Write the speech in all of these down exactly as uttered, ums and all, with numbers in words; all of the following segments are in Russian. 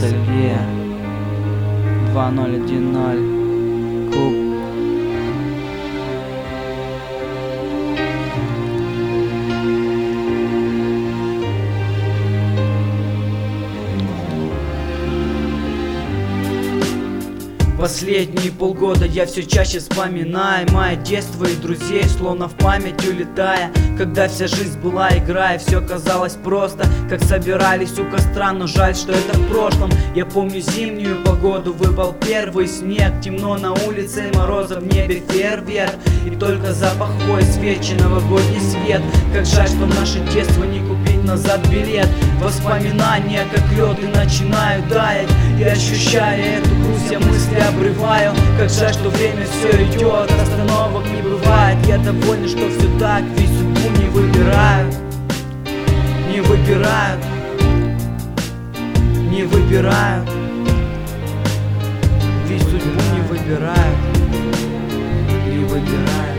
ностальгия. Два ноль один ноль. Куб. Последние полгода я все чаще вспоминаю мое детство и друзей, словно в память улетая. Когда вся жизнь была игра и все казалось просто, как собирались у костра, но жаль, что это в прошлом. Я помню зимнюю погоду, выпал первый снег, темно на улице, мороза в небе, фейерверк, и только запах хвои, свечи, новогодний свет. Как жаль, что в наше детство не купить назад билет. Воспоминания как лед и начинаю таять, и ощущая эту грусть, я мысли обрываю. Как жаль, что время все идет, остановок не бывает. Я доволен, что все так, ведь судьбу не выбирают. Не выбирают. Не выбирают. Ведь судьбу не выбирают. Не выбирают.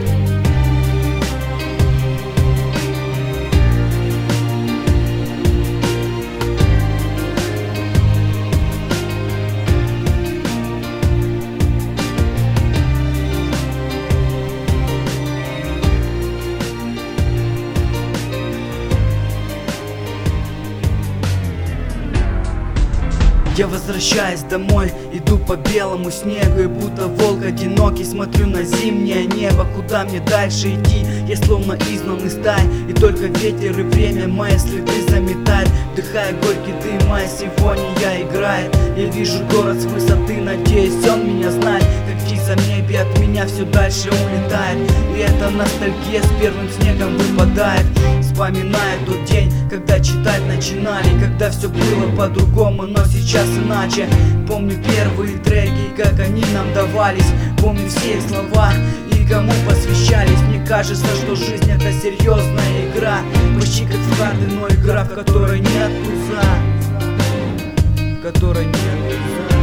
Я возвращаюсь домой, иду по белому снегу, и будто волк одинокий смотрю на зимнее небо. Куда мне дальше идти? Я словно изгнанный стай, и только ветер и время мои следы заметает. Вдыхая горький дым, моя симфония играет. Я вижу город с высоты, надеюсь, он меня знает. Как птица в небе от меня все дальше улетает, и эта ностальгия с первым снегом выпадает. Вспоминаю тот день, когда читать начинали, когда все было по-другому, но сейчас иначе. Помню первые треки, как они нам давались, помню все их слова и кому посвящались. Мне кажется, что жизнь это серьезная игра, почти как в карты, но игра, в которой нет туза, в которой нет туза.